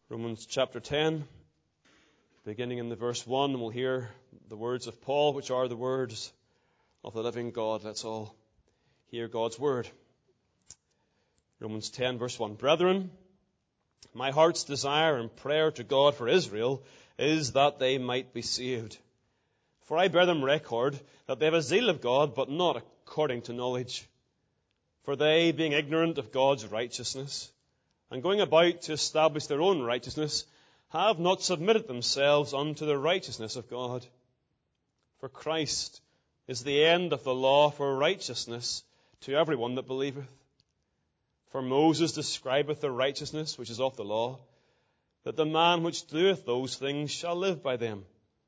Romans chapter 10, beginning in the verse 1, and we'll hear the words of Paul, which are the words of the living God. Let's all hear God's word. Romans 10, verse 1. Brethren, my heart's desire and prayer to God for Israel is that they might be saved. For I bear them record that they have a zeal of God, but not according to knowledge. For they, being ignorant of God's righteousness, and going about to establish their own righteousness, have not submitted themselves unto the righteousness of God. For Christ is the end of the law for righteousness to everyone that believeth. For Moses describeth the righteousness which is of the law, that the man which doeth those things shall live by them.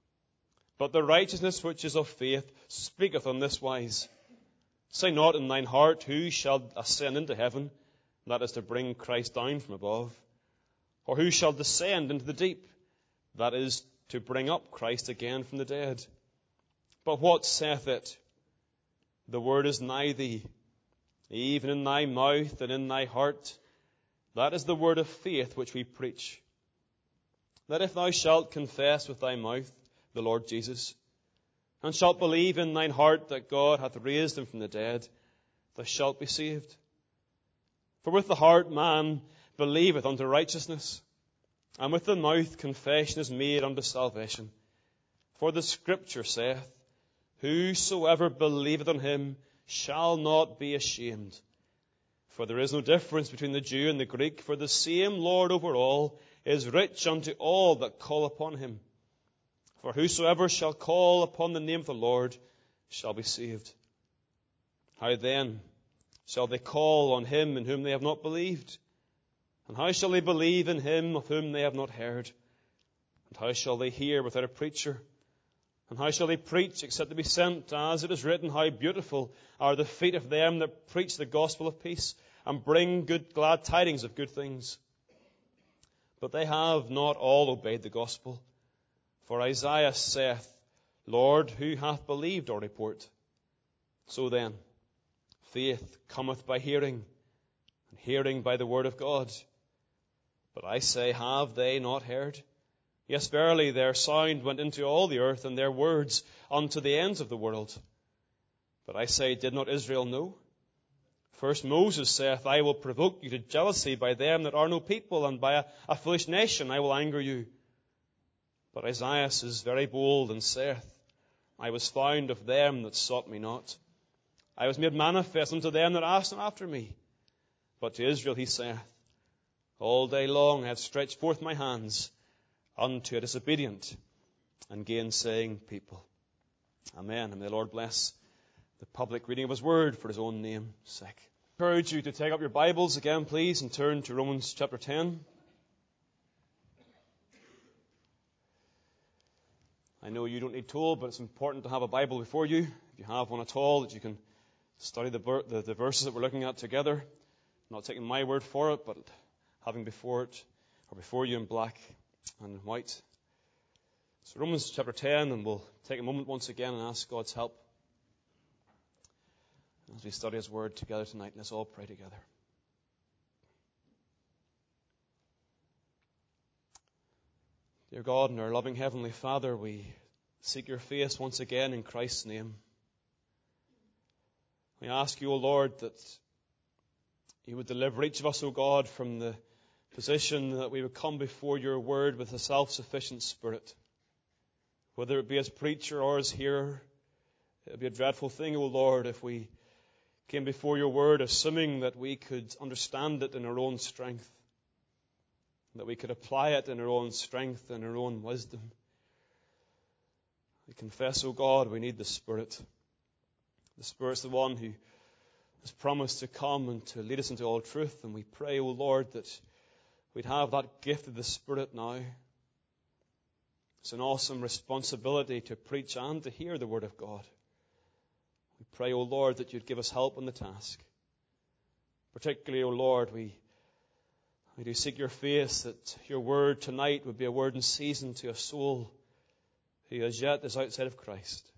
But the righteousness which is of faith speaketh on this wise. Say not in thine heart, who shall ascend into heaven, that is to bring Christ down from above, or who shall descend into the deep, that is to bring up Christ again from the dead. But what saith it? The word is nigh thee, even in thy mouth and in thy heart. That is the word of faith which we preach. That if thou shalt confess with thy mouth the Lord Jesus, and shalt believe in thine heart that God hath raised him from the dead, thou shalt be saved. For with the heart man believeth unto righteousness, and with the mouth confession is made unto salvation. For the Scripture saith, whosoever believeth on him shall not be ashamed. For there is no difference between the Jew and the Greek, for the same Lord over all is rich unto all that call upon him. For whosoever shall call upon the name of the Lord shall be saved. How then shall they call on him in whom they have not believed? And how shall they believe in him of whom they have not heard? And how shall they hear without a preacher? And how shall they preach except they be sent? As it is written, how beautiful are the feet of them that preach the gospel of peace, and bring glad tidings of good things. But they have not all obeyed the gospel. For Isaiah saith, Lord, who hath believed our report? So then, faith cometh by hearing, and hearing by the word of God. But I say, have they not heard? Yes, verily, their sound went into all the earth, and their words unto the ends of the world. But I say, did not Israel know? First Moses saith, I will provoke you to jealousy by them that are no people, and by a foolish nation I will anger you. But Isaiah is very bold, and saith, I was found of them that sought me not. I was made manifest unto them that asked not after me. But to Israel he saith, all day long I have stretched forth my hands unto a disobedient and gainsaying people. Amen. And may the Lord bless the public reading of his word for his own name's sake. I encourage you to take up your Bibles again, please, and turn to Romans chapter 10. I know you don't need told, but it's important to have a Bible before you, if you have one at all, that you can study the verses that we're looking at together. Not taking my word for it, but having before you in black and white. So Romans chapter 10, and we'll take a moment once again and ask God's help as we study his word together tonight. Let's all pray together. Dear God and our loving Heavenly Father, we seek your face once again in Christ's name. We ask you, O Lord, that you would deliver each of us, O God, from the position that we would come before your word with a self-sufficient spirit. Whether it be as preacher or as hearer, it would be a dreadful thing, O Lord, if we came before your word assuming that we could understand it in our own strength, that we could apply it in our own strength and our own wisdom. We confess, O God, we need the Spirit. The Spirit's the one who has promised to come and to lead us into all truth. And we pray, O Lord, that we'd have that gift of the Spirit now. It's an awesome responsibility to preach and to hear the Word of God. We pray, O Lord, that you'd give us help in the task. Particularly, O Lord, we do seek your face, that your word tonight would be a word in season to a soul who as yet is outside of Christ.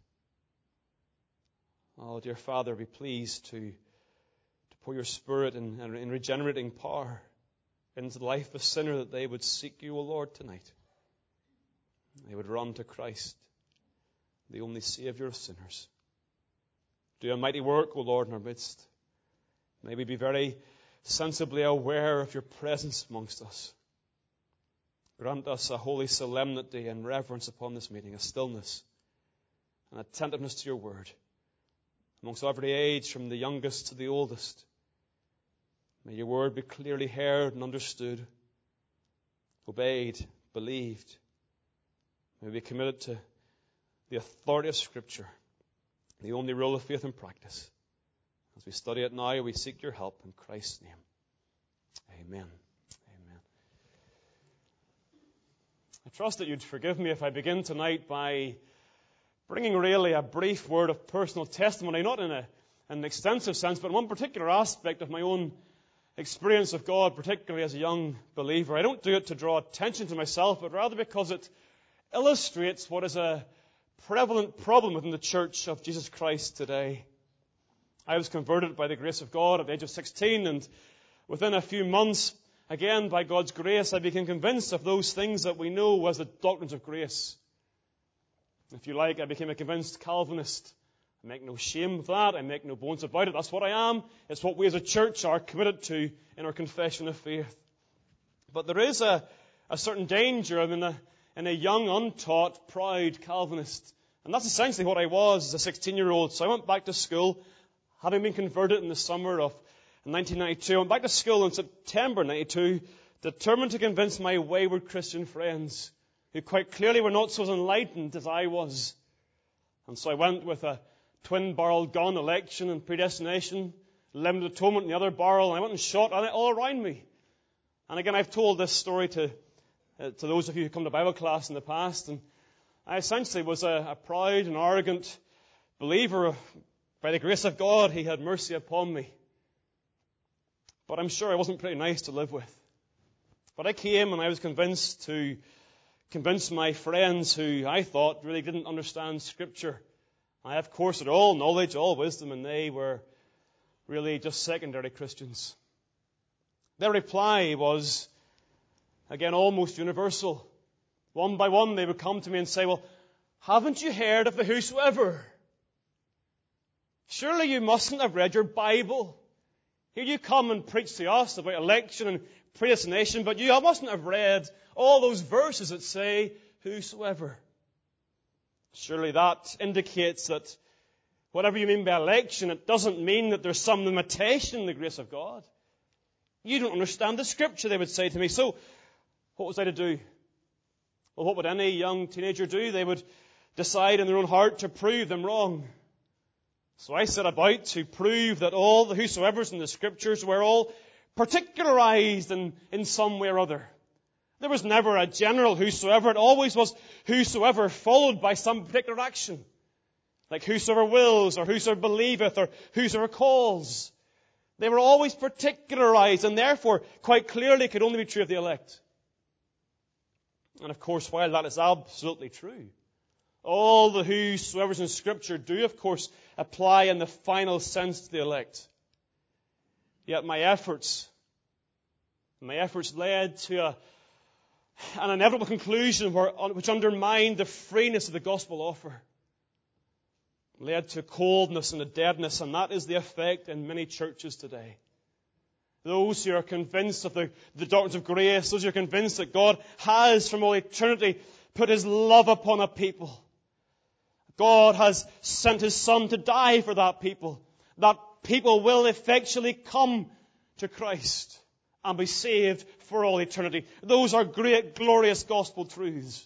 Oh, dear Father, be pleased to pour your Spirit in regenerating power into the life of a sinner, that they would seek you, O Lord, tonight. They would run to Christ, the only Saviour of sinners. Do a mighty work, O Lord, in our midst. May we be very sensibly aware of your presence amongst us. Grant us a holy solemnity and reverence upon this meeting, a stillness and attentiveness to your word, amongst every age, from the youngest to the oldest. May your word be clearly heard and understood, obeyed, believed. May we be committed to the authority of Scripture, the only rule of faith and practice. As we study it now, we seek your help in Christ's name. Amen. Amen. I trust that you'd forgive me if I begin tonight by bringing really a brief word of personal testimony, not in an extensive sense, but in one particular aspect of my own experience of God, particularly as a young believer. I don't do it to draw attention to myself, but rather because it illustrates what is a prevalent problem within the Church of Jesus Christ today. I was converted by the grace of God at the age of 16, and within a few months, again by God's grace, I became convinced of those things that we know as the doctrines of grace. If you like, I became a convinced Calvinist. I make no shame of that. I make no bones about it. That's what I am. It's what we as a church are committed to in our confession of faith. But there is a certain danger in a young, untaught, proud Calvinist. And that's essentially what I was as a 16-year-old. So I went back to school, having been converted in the summer of 1992. I went back to school in September 92, determined to convince my wayward Christian friends, who quite clearly were not so enlightened as I was. And so I went with a twin-barreled gun, election and predestination, limited atonement in the other barrel, and I went and shot at it all around me. And again, I've told this story to those of you who come to Bible class in the past, and I essentially was a proud and arrogant believer. By the grace of God, He had mercy upon me. But I'm sure I wasn't pretty nice to live with. But I came and I was convinced to convince my friends who I thought really didn't understand Scripture. I, of course, had all knowledge, all wisdom, and they were really just secondary Christians. Their reply was, again, almost universal. One by one, they would come to me and say, well, haven't you heard of the whosoever? Surely you mustn't have read your Bible. Here you come and preach to us about election and predestination, but you mustn't have read all those verses that say, whosoever. Surely that indicates that whatever you mean by election, it doesn't mean that there's some limitation in the grace of God. You don't understand the Scripture, they would say to me. So, what was I to do? Well, what would any young teenager do? They would decide in their own heart to prove them wrong. So I set about to prove that all the whosoevers in the Scriptures were all particularized in some way or other. There was never a general whosoever. It always was whosoever followed by some particular action. Like whosoever wills, or whosoever believeth, or whosoever calls. They were always particularized, and therefore quite clearly could only be true of the elect. And of course, while that is absolutely true, all the whosoevers in Scripture do, of course, apply in the final sense to the elect. Yet my efforts led to an inevitable conclusion which undermined the freeness of the gospel offer. Led to coldness and a deadness, and that is the effect in many churches today. Those who are convinced of the doctrines of grace, those who are convinced that God has from all eternity put His love upon a people. God has sent His Son to die for that people. That people will effectually come to Christ and be saved for all eternity. Those are great, glorious gospel truths.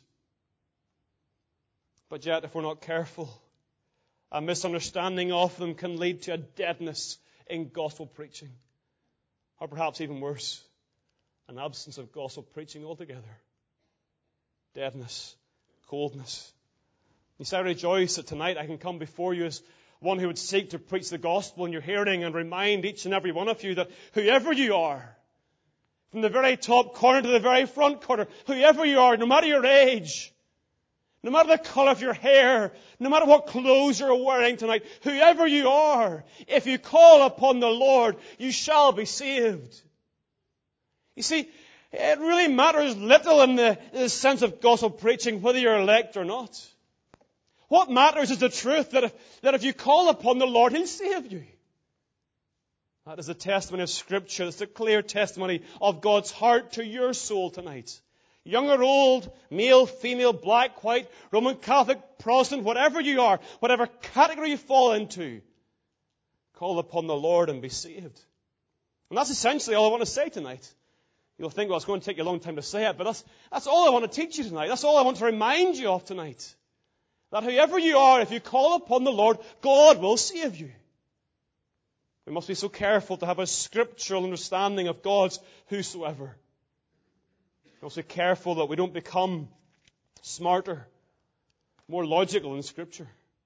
But yet, if we're not careful, a misunderstanding of them can lead to a deadness in gospel preaching. Or perhaps even worse, an absence of gospel preaching altogether. Deadness, coldness. You say, I rejoice that tonight I can come before you as one who would seek to preach the gospel in your hearing and remind each and every one of you that whoever you are, from the very top corner to the very front corner, whoever you are, no matter your age, no matter the colour of your hair, no matter what clothes you're wearing tonight, whoever you are, if you call upon the Lord, you shall be saved. You see, it really matters little in the sense of gospel preaching whether you're elect or not. What matters is the truth that if you call upon the Lord, He'll save you. That is the testimony of Scripture. It's the clear testimony of God's heart to your soul tonight. Young or old, male, female, black, white, Roman Catholic, Protestant, whatever you are, whatever category you fall into, call upon the Lord and be saved. And that's essentially all I want to say tonight. You'll think, well, it's going to take you a long time to say it, but that's all I want to teach you tonight. That's all I want to remind you of tonight. That whoever you are, if you call upon the Lord, God will save you. We must be so careful to have a scriptural understanding of God's whosoever. We must be careful that we don't become smarter, more logical in Scripture.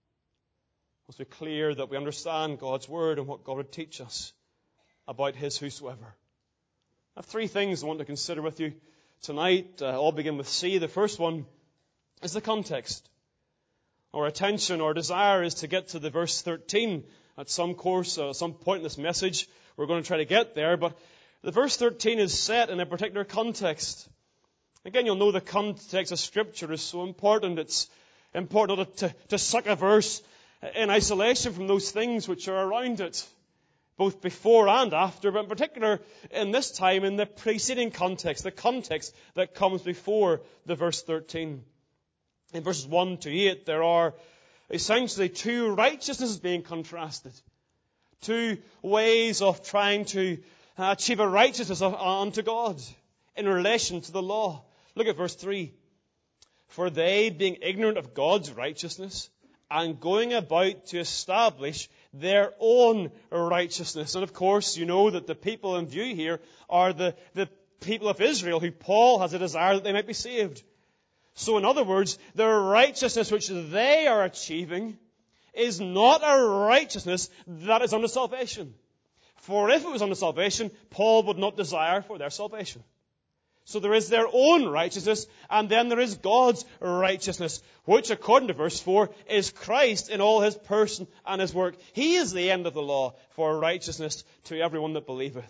We must be clear that we understand God's Word and what God would teach us about His whosoever. I have three things I want to consider with you tonight. All begin with C. The first one is the context. Our attention, our desire is to get to the verse 13 at some point in this message. We're going to try to get there, but the verse 13 is set in a particular context. Again, you'll know the context of Scripture is so important. It's important to suck a verse in isolation from those things which are around it, both before and after, but in particular in this time in the preceding context, the context that comes before the verse 13. In verses 1 to 8, there are essentially two righteousnesses being contrasted. Two ways of trying to achieve a righteousness unto God in relation to the law. Look at verse 3. For they, being ignorant of God's righteousness, and going about to establish their own righteousness. And of course, you know that the people in view here are the people of Israel, who Paul has a desire that they might be saved. So in other words, the righteousness which they are achieving is not a righteousness that is unto salvation. For if it was unto salvation, Paul would not desire for their salvation. So there is their own righteousness, and then there is God's righteousness, which, according to verse 4, is Christ in all His person and His work. He is the end of the law for righteousness to everyone that believeth.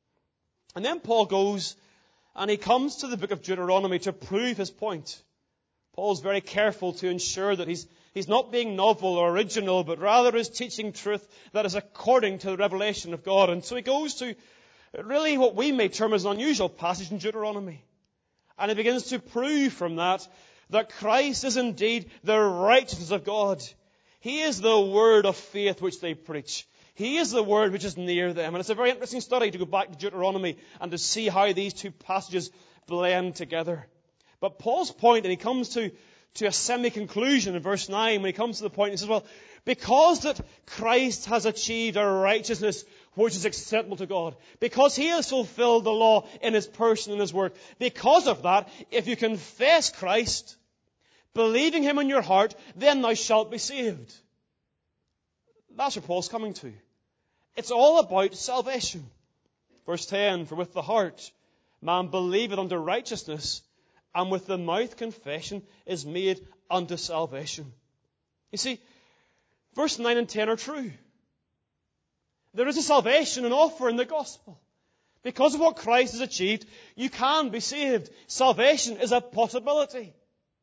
And then Paul goes and he comes to the book of Deuteronomy to prove his point. Paul's very careful to ensure that he's not being novel or original, but rather is teaching truth that is according to the revelation of God. And so he goes to really what we may term as an unusual passage in Deuteronomy. And he begins to prove from that Christ is indeed the righteousness of God. He is the word of faith which they preach. He is the word which is near them. And it's a very interesting study to go back to Deuteronomy and to see how these two passages blend together. But Paul's point, and he comes to a semi-conclusion in verse 9, when he comes to the point, he says, well, because that Christ has achieved a righteousness which is acceptable to God, because He has fulfilled the law in His person and His work, because of that, if you confess Christ, believing Him in your heart, then thou shalt be saved. That's where Paul's coming to. It's all about salvation. Verse 10, for with the heart man believeth unto righteousness, and with the mouth confession is made unto salvation. You see, verse 9 and 10 are true. There is a salvation and offer in the gospel. Because of what Christ has achieved, you can be saved. Salvation is a possibility.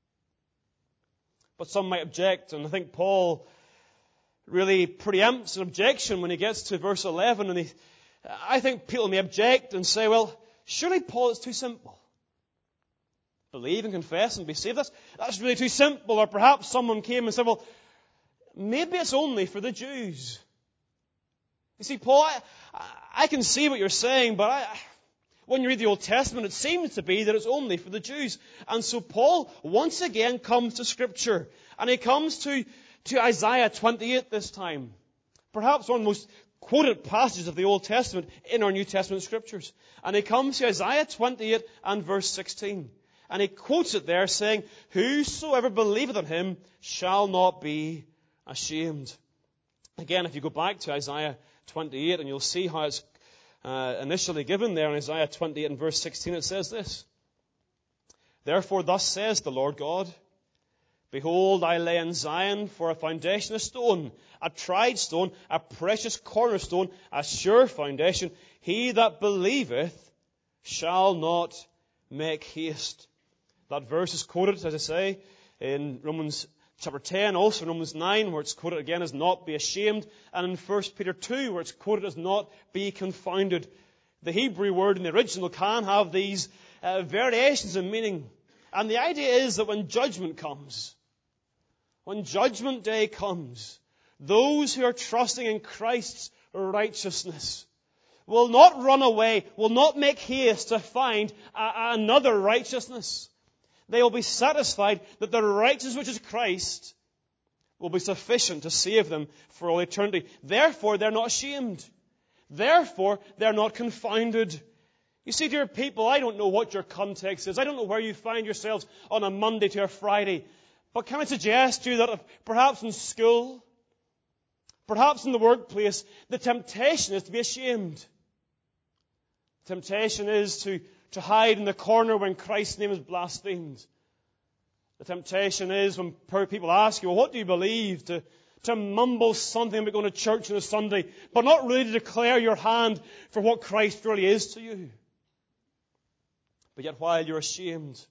But some might object, and I think Paul really preempts an objection when he gets to verse 11. And I think people may object and say, well, surely Paul is too simple. Believe and confess and be saved. That's really too simple. Or perhaps someone came and said, well, maybe it's only for the Jews. You see, Paul, I can see what you're saying, but when you read the Old Testament, it seems to be that it's only for the Jews. And so Paul once again comes to Scripture. And he comes to Isaiah 28 this time. Perhaps one of the most quoted passages of the Old Testament in our New Testament Scriptures. And he comes to Isaiah 28 and verse 16. And he quotes it there saying, whosoever believeth on Him shall not be ashamed. Again, if you go back to Isaiah 28, and you'll see how it's initially given there in Isaiah 28 and verse 16, it says this. Therefore thus says the Lord God, behold, I lay in Zion for a foundation, a stone, a tried stone, a precious cornerstone, a sure foundation. He that believeth shall not make haste. That verse is quoted, as I say, in Romans chapter 10, also in Romans 9, where it's quoted again as not be ashamed, and in 1 Peter 2, where it's quoted as not be confounded. The Hebrew word in the original can have these variations in meaning. And the idea is that when judgment comes, when judgment day comes, those who are trusting in Christ's righteousness will not run away, will not make haste to find another righteousness. They will be satisfied that the righteousness which is Christ will be sufficient to save them for all eternity. Therefore, they're not ashamed. Therefore, they're not confounded. You see, dear people, I don't know what your context is. I don't know where you find yourselves on a Monday to a Friday. But can I suggest to you that perhaps in school, perhaps in the workplace, the temptation is to be ashamed. The temptation is to hide in the corner when Christ's name is blasphemed. The temptation is when people ask you, well, what do you believe? To mumble something about going to church on a Sunday, but not really to declare your hand for what Christ really is to you. But yet while you're ashamed,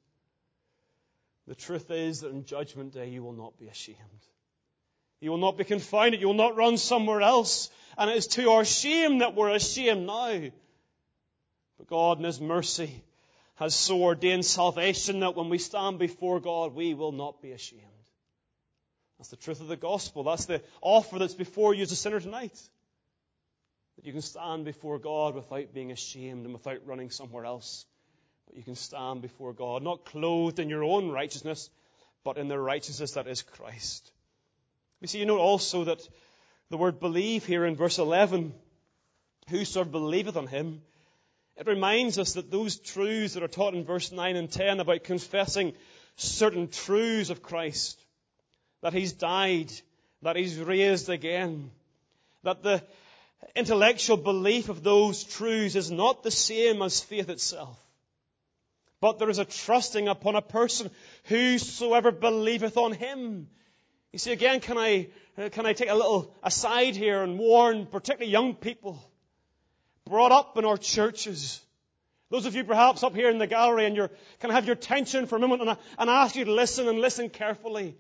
the truth is that in Judgment Day you will not be ashamed. You will not be confounded. You will not run somewhere else. And it is to our shame that we're ashamed now. But God in His mercy has so ordained salvation that when we stand before God, we will not be ashamed. That's the truth of the gospel. That's the offer that's before you as a sinner tonight. That you can stand before God without being ashamed and without running somewhere else. But you can stand before God, not clothed in your own righteousness, but in the righteousness that is Christ. You see, you note also that the word believe here in verse 11, whosoever believeth on Him, it reminds us that those truths that are taught in verse 9 and 10 about confessing certain truths of Christ, that He's died, that He's raised again, that the intellectual belief of those truths is not the same as faith itself. But there is a trusting upon a person, whosoever believeth on Him. You see, again, can I take a little aside here and warn particularly young people brought up in our churches. Those of you perhaps up here in the gallery and can I have your attention for a moment and ask you to listen and listen carefully.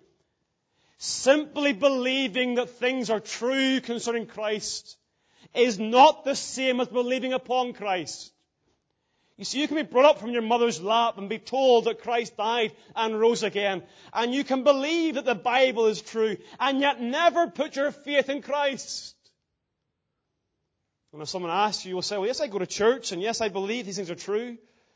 Simply believing that things are true concerning Christ is not the same as believing upon Christ. You see, you can be brought up from your mother's lap and be told that Christ died and rose again. And you can believe that the Bible is true and yet never put your faith in Christ. And if someone asks you, you'll say, well, yes, I go to church and yes, I believe these things are true.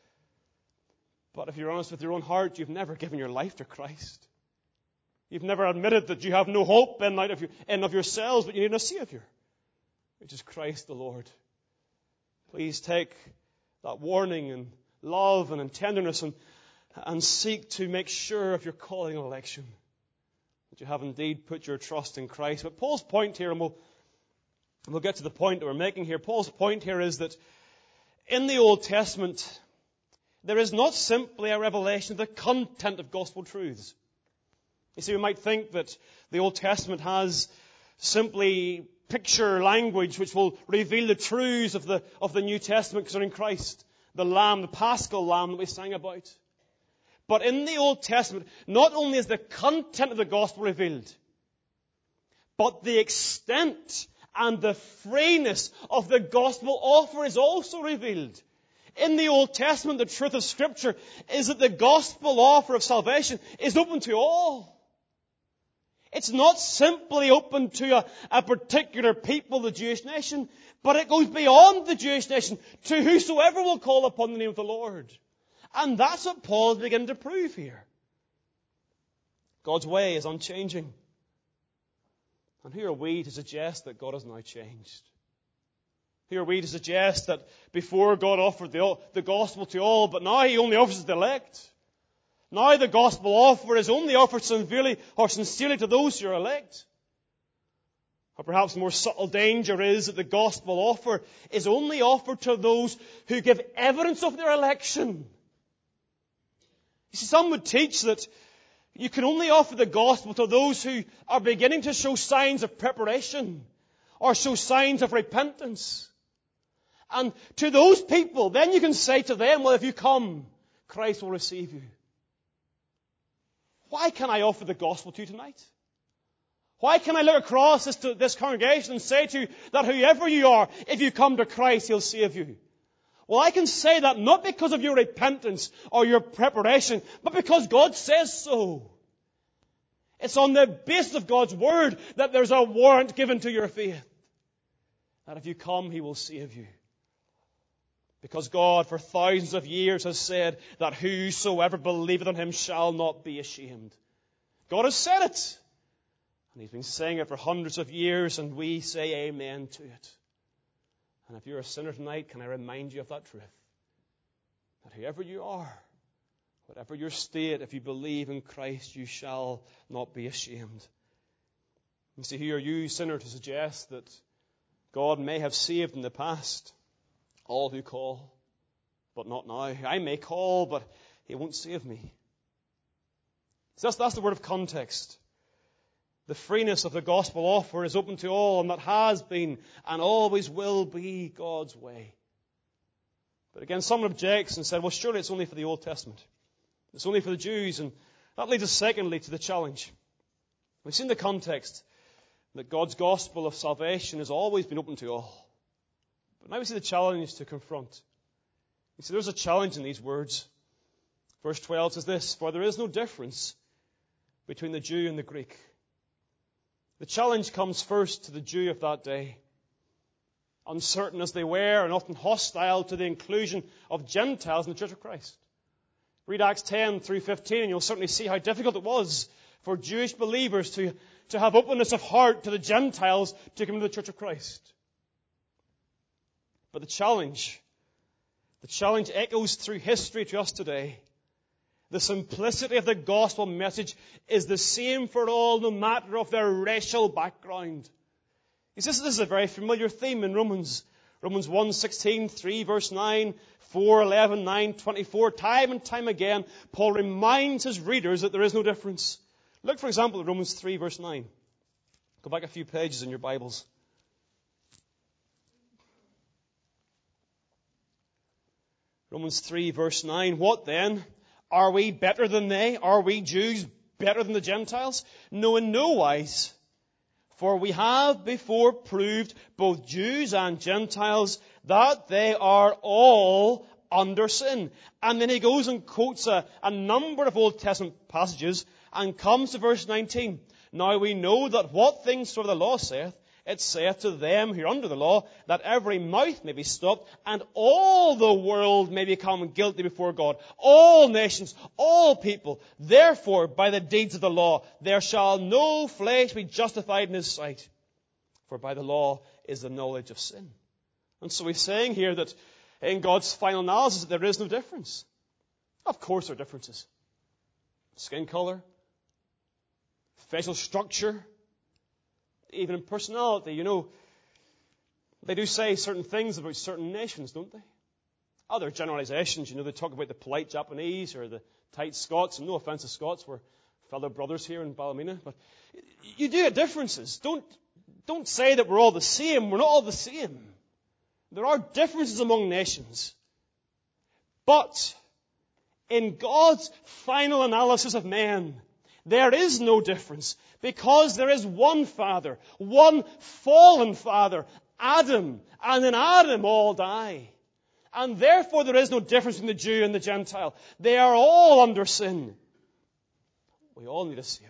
But if you're honest with your own heart, you've never given your life to Christ. You've never admitted that you have no hope in of yourselves, but you need a Savior, which is Christ the Lord. Please take that warning and love and in tenderness and seek to make sure of your calling and election, that you have indeed put your trust in Christ. But Paul's point here, and we'll get to the point that we're making here. Paul's point here is that in the Old Testament, there is not simply a revelation of the content of gospel truths. You see, we might think that the Old Testament has simply picture language which will reveal the truths of the New Testament concerning Christ, the Lamb, the Paschal Lamb that we sang about. But in the Old Testament, not only is the content of the gospel revealed, but the extent and the freeness of the gospel offer is also revealed. In the Old Testament, the truth of Scripture is that the gospel offer of salvation is open to all. It's not simply open to a particular people, the Jewish nation, but it goes beyond the Jewish nation to whosoever will call upon the name of the Lord. And that's what Paul is beginning to prove here. God's way is unchanging. And who are we to suggest that God has now changed? Who are we to suggest that before God offered the gospel to all, but now He only offers it to the elect? Now the gospel offer is only offered sincerely to those who are elect. Or perhaps the more subtle danger is that the gospel offer is only offered to those who give evidence of their election. You see, some would teach that you can only offer the gospel to those who are beginning to show signs of preparation or show signs of repentance. And to those people, then you can say to them, well, if you come, Christ will receive you. Why can I offer the gospel to you tonight? Why can I look across this congregation and say to you that whoever you are, if you come to Christ, He'll save you? Well, I can say that not because of your repentance or your preparation, but because God says so. It's on the basis of God's Word that there's a warrant given to your faith. That if you come, He will save you. Because God, for thousands of years, has said that whosoever believeth on Him shall not be ashamed. God has said it. And He's been saying it for hundreds of years, and we say amen to it. And if you're a sinner tonight, can I remind you of that truth? That whoever you are, whatever your state, if you believe in Christ, you shall not be ashamed. You see, who are you, sinner, to suggest that God may have saved in the past all who call, but not now? I may call, but He won't save me. So that's the word of context. The freeness of the gospel offer is open to all, and that has been and always will be God's way. But again, someone objects and said, well, surely it's only for the Old Testament. It's only for the Jews. And that leads us secondly to the challenge. We've seen the context that God's gospel of salvation has always been open to all. But now we see the challenge to confront. You see, there's a challenge in these words. Verse 12 says this, for there is no difference between the Jew and the Greek. The challenge comes first to the Jew of that day. Uncertain as they were and often hostile to the inclusion of Gentiles in the Church of Christ. Read Acts 10 through 15 and you'll certainly see how difficult it was for Jewish believers to have openness of heart to the Gentiles to come into the Church of Christ. But the challenge echoes through history to us today. The simplicity of the gospel message is the same for all, no matter of their racial background. This is a very familiar theme in Romans. Romans 1:16, 3 verse 9, 4:11, 9:24. Time and time again, Paul reminds his readers that there is no difference. Look, for example, at Romans 3 verse 9. Go back a few pages in your Bibles. Romans 3 verse 9. What then? Are we better than they? Are we Jews better than the Gentiles? No, in no wise. For we have before proved, both Jews and Gentiles, that they are all under sin. And then he goes and quotes a number of Old Testament passages and comes to verse 19. Now we know that what things soever the law saith, it saith to them who are under the law, that every mouth may be stopped, and all the world may become guilty before God. All nations, all people. Therefore, by the deeds of the law, there shall no flesh be justified in His sight. For by the law is the knowledge of sin. And so he's saying here that in God's final analysis, there is no difference. Of course there are differences. Skin color, facial structure, even in personality. You know, they do say certain things about certain nations, don't they? Other generalizations, you know, they talk about the polite Japanese or the tight Scots. And no offense to Scots, we're fellow brothers here in Ballymena. But you do have differences. Don't say that we're all the same. We're not all the same. There are differences among nations. But in God's final analysis of men, there is no difference, because there is one Father, one fallen Father, Adam, and in Adam all die. And therefore there is no difference between the Jew and the Gentile. They are all under sin. We all need a Savior.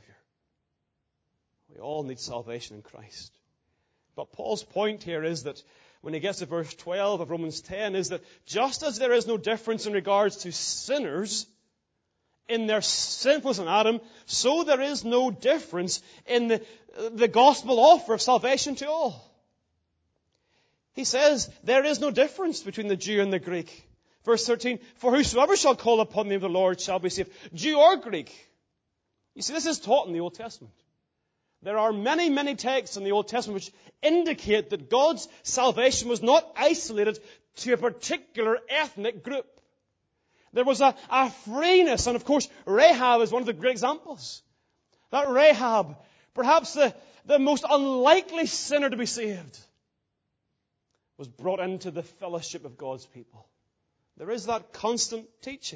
We all need salvation in Christ. But Paul's point here is that when he gets to verse 12 of Romans 10 is that just as there is no difference in regards to sinners in their sinfulness in Adam, so there is no difference in the gospel offer of salvation to all. He says there is no difference between the Jew and the Greek. Verse 13, for whosoever shall call upon the name of the Lord shall be saved, Jew or Greek. You see, this is taught in the Old Testament. There are many, many texts in the Old Testament which indicate that God's salvation was not isolated to a particular ethnic group. There was a freeness, and of course Rahab is one of the great examples. That Rahab, perhaps the most unlikely sinner to be saved. was brought into the fellowship of God's people. There is that constant teaching.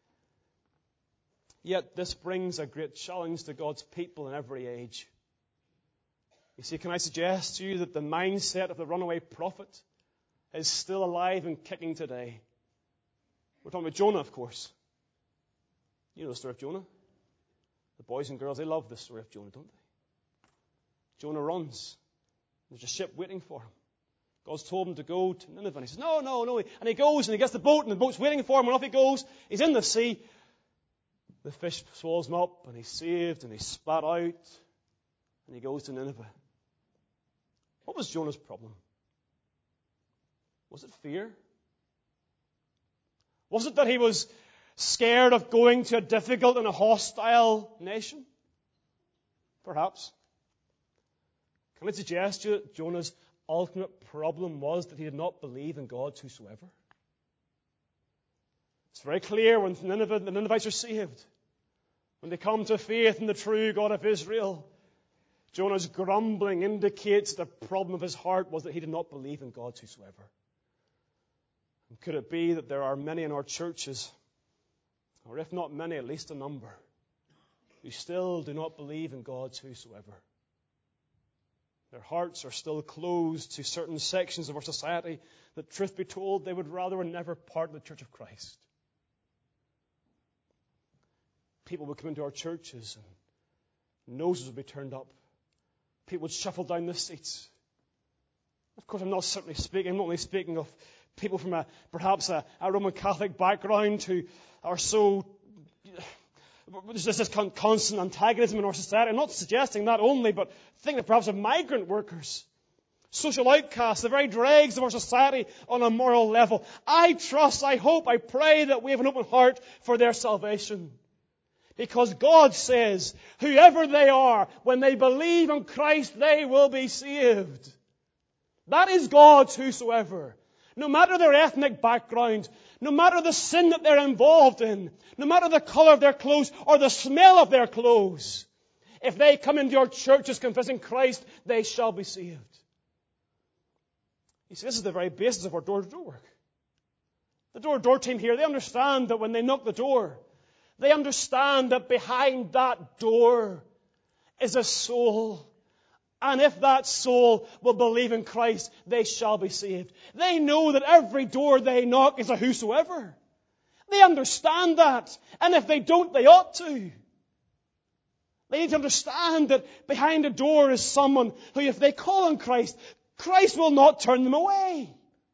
Yet this brings a great challenge to God's people in every age. You see, can I suggest to you that the mindset of the runaway prophet is still alive and kicking today? We're talking about Jonah, of course. You know the story of Jonah. The boys and girls, they love the story of Jonah, don't they? Jonah runs. There's a ship waiting for him. God's told him to go to Nineveh. And he says, no. And he goes and he gets the boat and the boat's waiting for him. And off he goes. He's in the sea. The fish swallows him up and he's saved and he's spat out. And he goes to Nineveh. What was Jonah's problem? Was it fear? Was it that he was scared of going to a difficult and a hostile nation? Perhaps. Can I suggest to you that Jonah's ultimate problem was that he did not believe in God whosoever? It's very clear when Nineveh, the Ninevites are saved. When they come to faith in the true God of Israel, Jonah's grumbling indicates the problem of his heart was that he did not believe in God whosoever. And could it be that there are many in our churches, or if not many, at least a number, who still do not believe in God whosoever? Their hearts are still closed to certain sections of our society that, truth be told, they would rather were never part of the Church of Christ. People would come into our churches and noses would be turned up. People would shuffle down the seats. Of course, I'm not only speaking of people from perhaps a Roman Catholic background who are so... There's this constant antagonism in our society. I'm not suggesting that only, but think perhaps of migrant workers, social outcasts, the very dregs of our society on a moral level. I trust, I hope, I pray that we have an open heart for their salvation. Because God says, whoever they are, when they believe in Christ, they will be saved. That is God's whosoever. No matter their ethnic background, no matter the sin that they're involved in, no matter the color of their clothes or the smell of their clothes, if they come into your churches confessing Christ, they shall be saved. You see, this is the very basis of our door-to-door work. The door-to-door team here, they understand that when they knock the door, they understand that behind that door is a soul. And if that soul will believe in Christ, they shall be saved. They know that every door they knock is a whosoever. They understand that. And if they don't, they ought to. They need to understand that behind a door is someone who, if they call on Christ, Christ will not turn them away.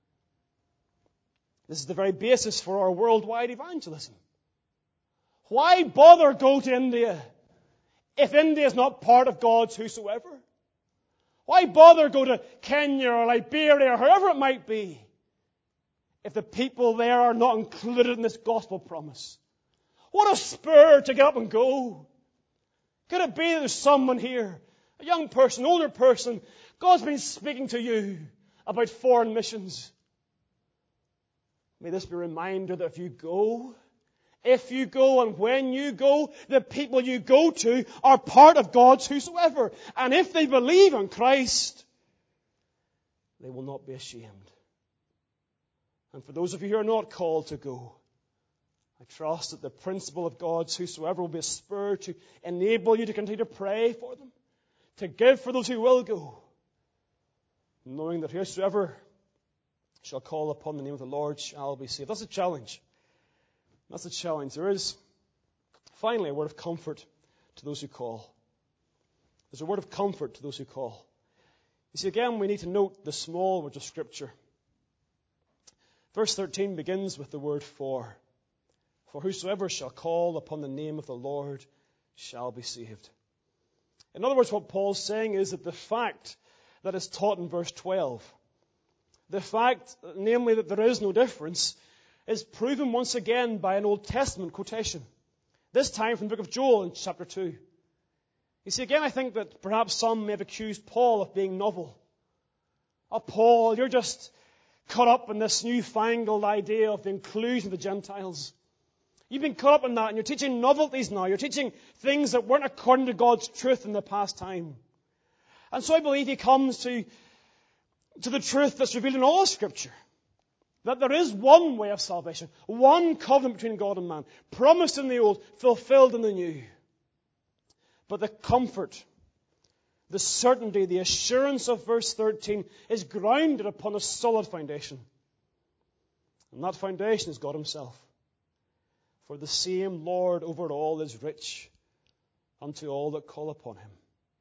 This is the very basis for our worldwide evangelism. Why bother go to India if India is not part of God's whosoever? Why bother go to Kenya or Liberia or wherever it might be if the people there are not included in this gospel promise? What a spur to get up and go. Could it be that there's someone here, a young person, older person, God's been speaking to you about foreign missions? May this be a reminder that if you go and when you go, the people you go to are part of God's whosoever. And if they believe in Christ, they will not be ashamed. And for those of you who are not called to go, I trust that the principle of God's whosoever will be a spur to enable you to continue to pray for them, to give for those who will go, knowing that whosoever shall call upon the name of the Lord shall be saved. That's a challenge. That's the challenge. There is, finally, a word of comfort to those who call. There's a word of comfort to those who call. You see, again, we need to note the small words of Scripture. Verse 13 begins with the word for. For whosoever shall call upon the name of the Lord shall be saved. In other words, what Paul's saying is that the fact that is taught in verse 12, the fact, namely, that there is no difference, is proven once again by an Old Testament quotation. This time from the book of Joel in chapter 2. You see, again, I think that perhaps some may have accused Paul of being novel. Oh, Paul, you're just caught up in this newfangled idea of the inclusion of the Gentiles. You've been caught up in that, and you're teaching novelties now. You're teaching things that weren't according to God's truth in the past time. And so I believe he comes to to the truth that's revealed in all Scripture. That there is one way of salvation, one covenant between God and man, promised in the old, fulfilled in the new. But the comfort, the certainty, the assurance of verse 13 is grounded upon a solid foundation. And that foundation is God Himself. For the same Lord over all is rich unto all that call upon Him.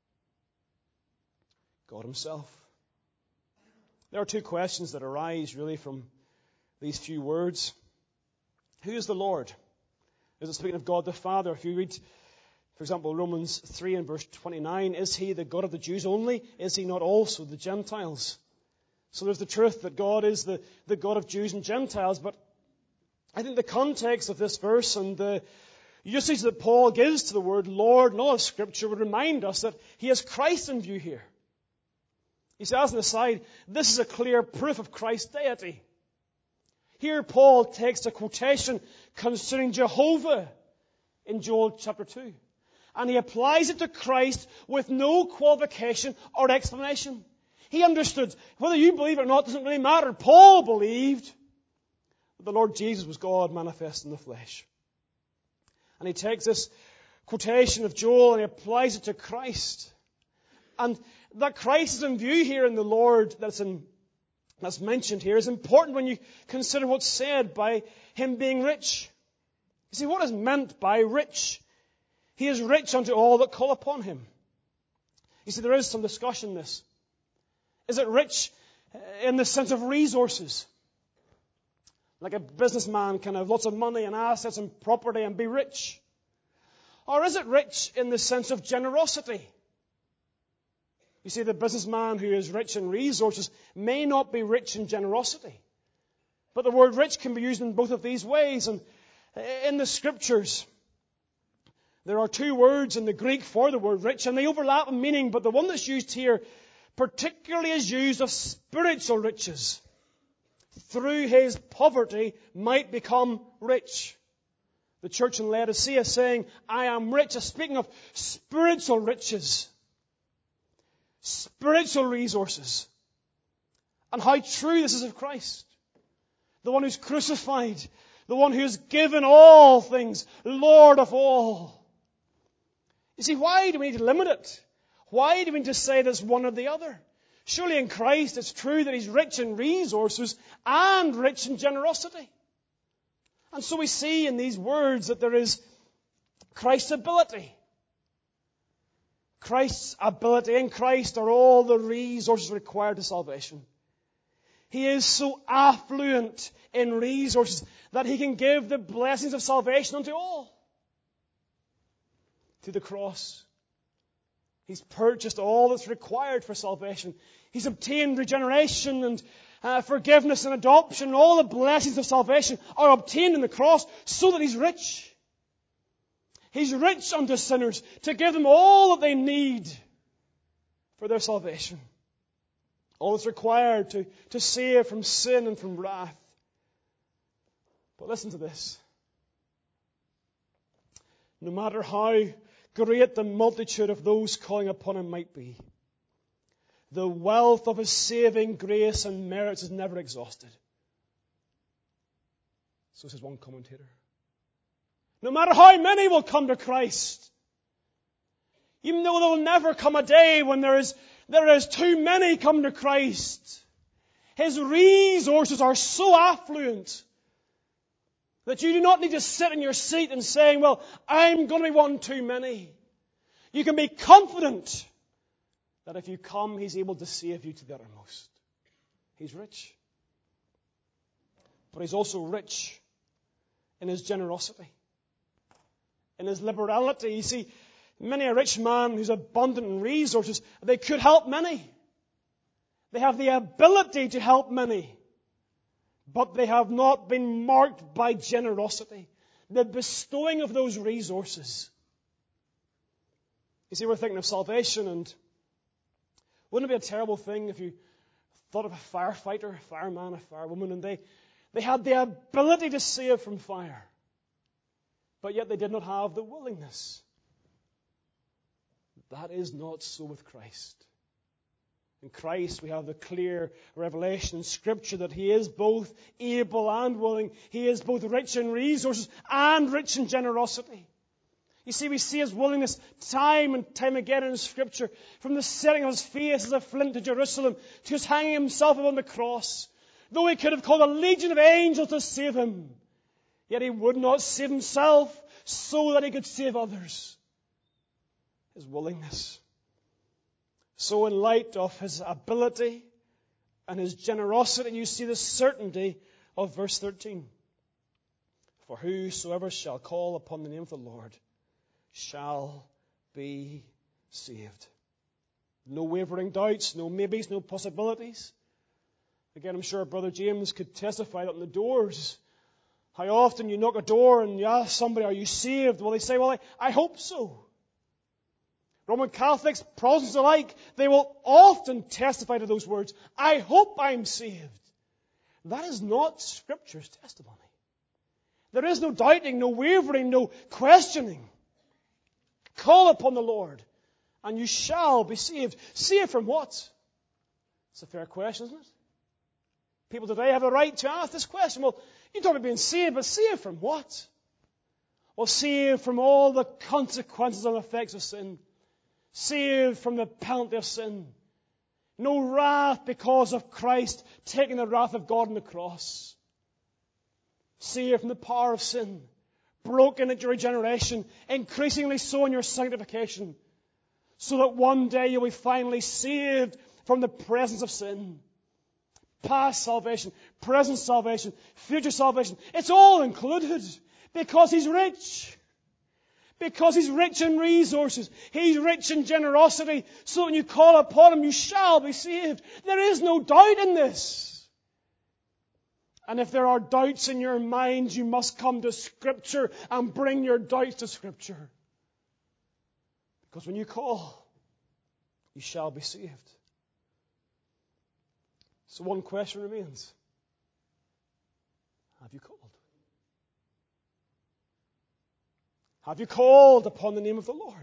God Himself. There are two questions that arise really from these few words. Who is the Lord? Is it speaking of God the Father? If you read, for example, Romans 3 and verse 29, is He the God of the Jews only? Is He not also the Gentiles? So there's the truth that God is the God of Jews and Gentiles, but I think the context of this verse and the usage that Paul gives to the word Lord in all of Scripture would remind us that He has Christ in view here. He says, as an aside, this is a clear proof of Christ's deity. Here Paul takes a quotation concerning Jehovah in Joel chapter 2. And he applies it to Christ with no qualification or explanation. He understood, whether you believe it or not doesn't really matter. Paul believed that the Lord Jesus was God manifest in the flesh. And he takes this quotation of Joel and he applies it to Christ. And that Christ is in view here in the Lord that's mentioned here is important when you consider what's said by Him being rich. You see, what is meant by rich? He is rich unto all that call upon Him. You see, there is some discussion in this. Is it rich in the sense of resources? Like a businessman can have lots of money and assets and property and be rich. Or is it rich in the sense of generosity? You see, the businessman who is rich in resources may not be rich in generosity. But the word rich can be used in both of these ways. And in the Scriptures, there are two words in the Greek for the word rich, and they overlap in meaning, but the one that's used here particularly is used of spiritual riches. Through his poverty might become rich. The church in Laodicea saying, I am rich, is speaking of spiritual riches. Spiritual resources. And how true this is of Christ. The one who's crucified. The one who's given all things. Lord of all. You see, why do we need to limit it? Why do we need to say this one or the other? Surely in Christ it's true that He's rich in resources and rich in generosity. And so we see in these words that there is Christ's ability. Christ's ability. In Christ are all the resources required to salvation. He is so affluent in resources that He can give the blessings of salvation unto all. Through the cross, He's purchased all that's required for salvation. He's obtained regeneration and forgiveness and adoption. All the blessings of salvation are obtained in the cross so that He's rich. He's rich unto sinners to give them all that they need for their salvation. All that's required to save from sin and from wrath. But listen to this. No matter how great the multitude of those calling upon Him might be, the wealth of His saving grace and merits is never exhausted. So says one commentator. No matter how many will come to Christ, even though there will never come a day when there is too many come to Christ, His resources are so affluent that you do not need to sit in your seat and saying, well, I'm going to be one too many. You can be confident that if you come, He's able to save you to the uttermost. He's rich. But He's also rich in His generosity, in His liberality. You see, many a rich man who's abundant in resources, they could help many. They have the ability to help many. But they have not been marked by generosity, the bestowing of those resources. You see, we're thinking of salvation, and wouldn't it be a terrible thing if you thought of a firefighter, a fireman, a firewoman, and they had the ability to save from fire, but yet they did not have the willingness. That is not so with Christ. In Christ, we have the clear revelation in Scripture that He is both able and willing. He is both rich in resources and rich in generosity. You see, we see His willingness time and time again in Scripture, from the setting of His face as a flint to Jerusalem to His hanging Himself upon the cross. Though He could have called a legion of angels to save Him, yet He would not save Himself so that He could save others. His willingness. So in light of His ability and His generosity, you see the certainty of verse 13. For whosoever shall call upon the name of the Lord shall be saved. No wavering doubts, no maybes, no possibilities. Again, I'm sure Brother James could testify that in the doors. How often you knock a door and you ask somebody, are you saved? Well, they say, well, I hope so. Roman Catholics, Protestants alike, they will often testify to those words, I hope I'm saved. That is not Scripture's testimony. There is no doubting, no wavering, no questioning. Call upon the Lord, and you shall be saved. Saved from what? It's a fair question, isn't it? People today have a right to ask this question. Well, you talk about being saved, but saved from what? Well, saved from all the consequences and effects of sin. Saved from the penalty of sin. No wrath because of Christ taking the wrath of God on the cross. Saved from the power of sin. Broken at your regeneration. Increasingly so in your sanctification. So that one day you'll be finally saved from the presence of sin. Past salvation, present salvation, future salvation. It's all included. Because He's rich. Because He's rich in resources. He's rich in generosity. So when you call upon Him, you shall be saved. There is no doubt in this. And if there are doubts in your mind, you must come to Scripture and bring your doubts to Scripture. Because when you call, you shall be saved. So one question remains. Have you called? Have you called upon the name of the Lord?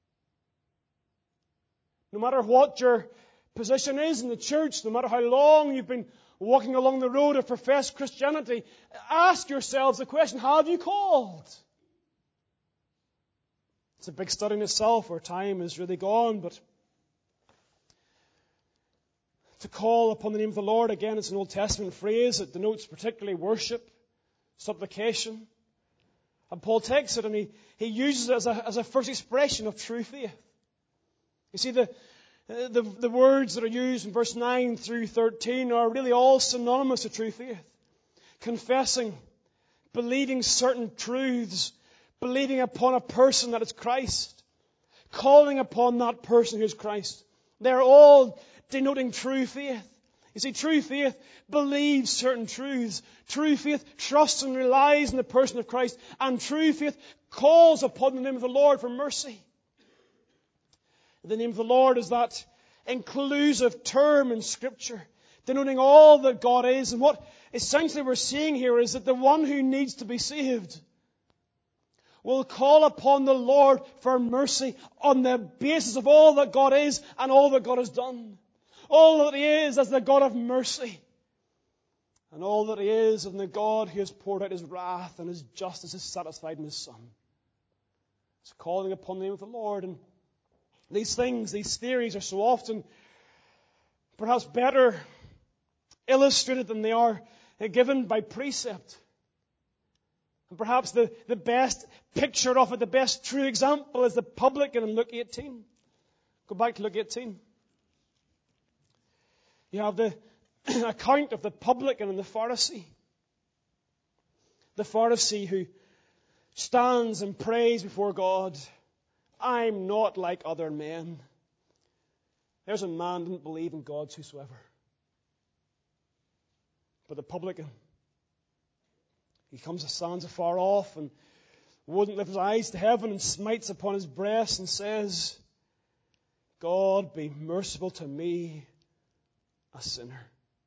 No matter what your position is in the church, no matter how long you've been walking along the road of professed Christianity, ask yourselves the question, have you called? It's a big study in itself. Our time is really gone, but to call upon the name of the Lord, again, it's an Old Testament phrase. It denotes particularly worship, supplication. And Paul takes it and he uses it as a first expression of true faith. You see, the words that are used in verse 9 through 13 are really all synonymous with true faith. Confessing, believing certain truths, believing upon a person that is Christ, calling upon that person who is Christ. They're all denoting true faith. You see, true faith believes certain truths. True faith trusts and relies on the person of Christ. And true faith calls upon the name of the Lord for mercy. The name of the Lord is that inclusive term in Scripture, denoting all that God is. And what essentially we're seeing here is that the one who needs to be saved will call upon the Lord for mercy on the basis of all that God is and all that God has done. All that He is as the God of mercy. And all that He is in the God who has poured out His wrath and His justice is satisfied in His Son. It's calling upon the name of the Lord. And these things, these theories are so often perhaps better illustrated than they are given by precept. And perhaps the best picture of it, the best true example is the publican in Luke 18. Go back to Luke 18. You have the account of the publican and the Pharisee. The Pharisee who stands and prays before God, I'm not like other men. There's a man who didn't believe in God whosoever. But the publican, he comes and stands afar off and wouldn't lift his eyes to heaven and smites upon his breast and says, God be merciful to me, a sinner.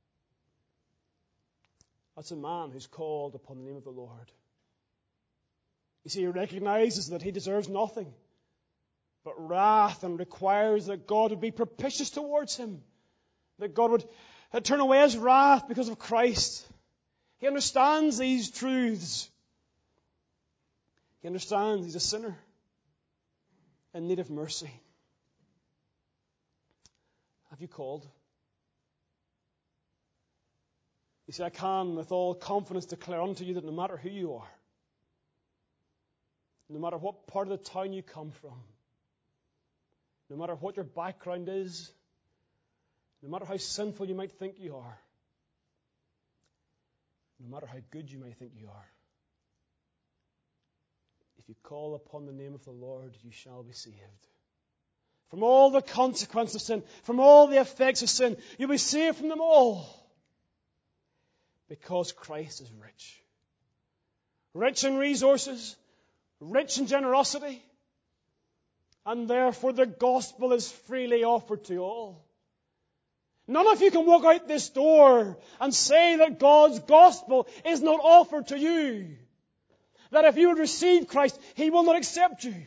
That's a man who's called upon the name of the Lord. You see, he recognizes that he deserves nothing but wrath and requires that God would be propitious towards him that God would turn away His wrath because of Christ. He understands these truths. He understands he's a sinner in need of mercy. Have you called? You see, I can with all confidence declare unto you that no matter who you are, no matter what part of the town you come from, no matter what your background is, no matter how sinful you might think you are, no matter how good you may think you are, if you call upon the name of the Lord, you shall be saved. From all the consequences of sin, from all the effects of sin, you'll be saved from them all. Because Christ is rich. Rich in resources, rich in generosity, and therefore the gospel is freely offered to all. None of you can walk out this door and say that God's gospel is not offered to you. That if you would receive Christ, He will not accept you.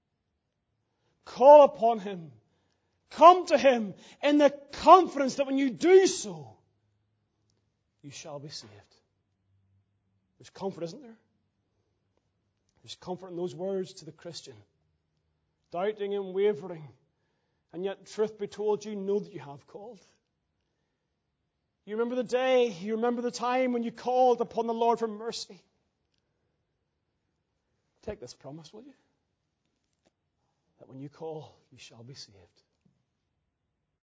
Call upon Him. Come to Him in the confidence that when you do so, you shall be saved. There's comfort, isn't there? There's comfort in those words to the Christian. Doubting and wavering. And yet, truth be told, you know that you have called. You remember the day, you remember the time when you called upon the Lord for mercy. Take this promise, will you? That when you call, you shall be saved.